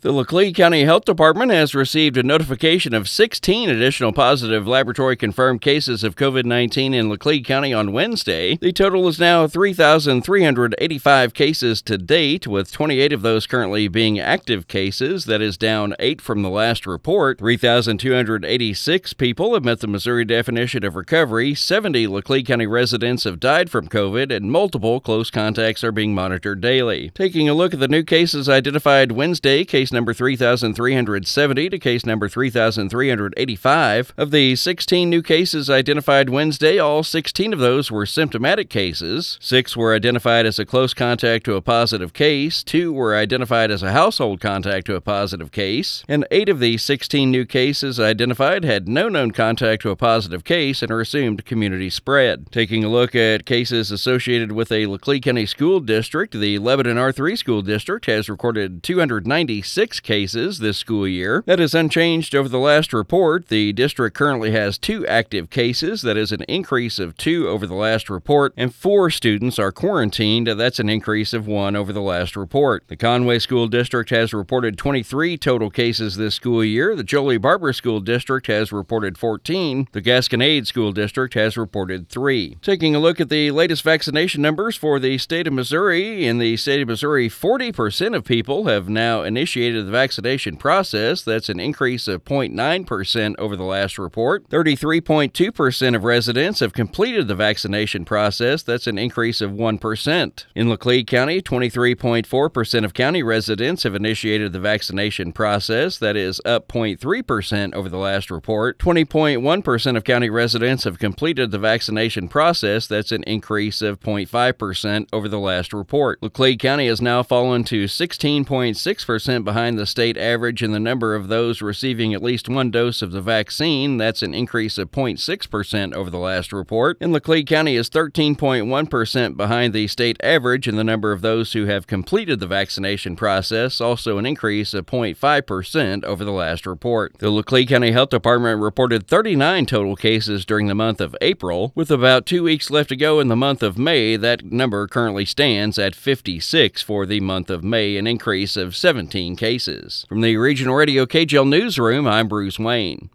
The Laclede County Health Department has received a notification of 16 additional positive laboratory-confirmed cases of COVID-19 in Laclede County on Wednesday. The total is now 3,385 cases to date, with 28 of those currently being active cases. That is down 8 from the last report. 3,286 people have met the Missouri definition of recovery. 70 Laclede County residents have died from COVID, and multiple close contacts are being monitored daily. Taking a look at the new cases identified Wednesday, case number 3,370 to case number 3,385. Of the 16 new cases identified Wednesday, all 16 of those were symptomatic cases. 6 were identified as a close contact to a positive case. 2 were identified as a household contact to a positive case. And 8 of the 16 new cases identified had no known contact to a positive case and are assumed community spread. Taking a look at cases associated with a Laclede County school district, the Lebanon R3 school district has recorded 296 cases this school year. That is unchanged over the last report. The district currently has 2 active cases. That is an increase of 2 over the last report, and 4 students are quarantined. That's an increase of 1 over the last report. The Conway School District has reported 23 total cases this school year. The Jolie Barber School District has reported 14. The Gasconade School District has reported 3. Taking a look at the latest vaccination numbers for the state of Missouri. In the state of Missouri, 40% of people have now initiated the vaccination process. That's an increase of 0.9% over the last report. 33.2% of residents have completed the vaccination process. That's an increase of 1%. In Laclede County, 23.4% of county residents have initiated the vaccination process. That is up 0.3% over the last report. 20.1% of county residents have completed the vaccination process. That's an increase of 0.5% over the last report. Laclede County has now fallen to 16.6% behind the state average in the number of those receiving at least 1 dose of the vaccine. That's an increase of 0.6% over the last report. And Laclede County is 13.1% behind the state average in the number of those who have completed the vaccination process, also an increase of 0.5% over the last report. The Laclede County Health Department reported 39 total cases during the month of April. With about 2 weeks left to go in the month of May, that number currently stands at 56 for the month of May, an increase of 17 cases. From the Regional Radio KGL Newsroom, I'm Bruce Wayne.